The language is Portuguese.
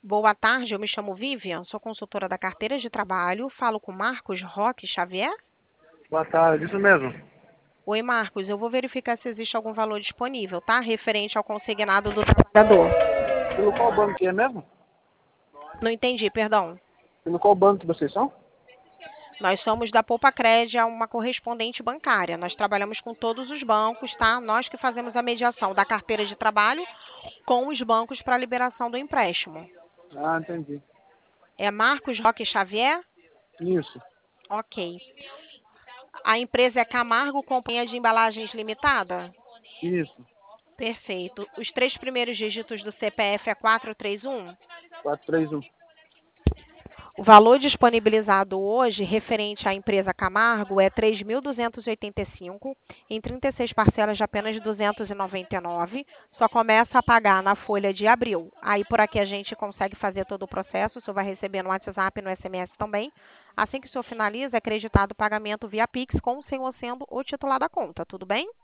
Boa tarde, eu me chamo Vivian, sou consultora da carteira de trabalho, falo com Marcos Roque Xavier. Boa tarde, isso mesmo. Oi, Marcos, eu vou verificar se existe algum valor disponível, tá? Referente ao consignado do trabalhador. Pelo qual banco que é mesmo? Não entendi, perdão. Pelo qual banco que vocês são? Nós somos da Poupa Crédito, é uma correspondente bancária. Nós trabalhamos com todos os bancos, tá? Nós que fazemos a mediação da carteira de trabalho com os bancos para a liberação do empréstimo. Ah, entendi. É Marcos Roque Xavier? Isso, Ok. A empresa é Camargo Companhia de Embalagens Limitada? isso. Perfeito. Os três primeiros dígitos do CPF é 431. 431. O valor disponibilizado hoje, referente à empresa Camargo, é 3.285, em 36 parcelas de apenas 299. Só começa a pagar na folha de abril. Aí por aqui a gente consegue fazer todo o processo. O senhor vai receber no WhatsApp e no SMS também. Assim que o senhor finaliza, é acreditado o pagamento via Pix, com o senhor sendo o titular da conta. Tudo bem?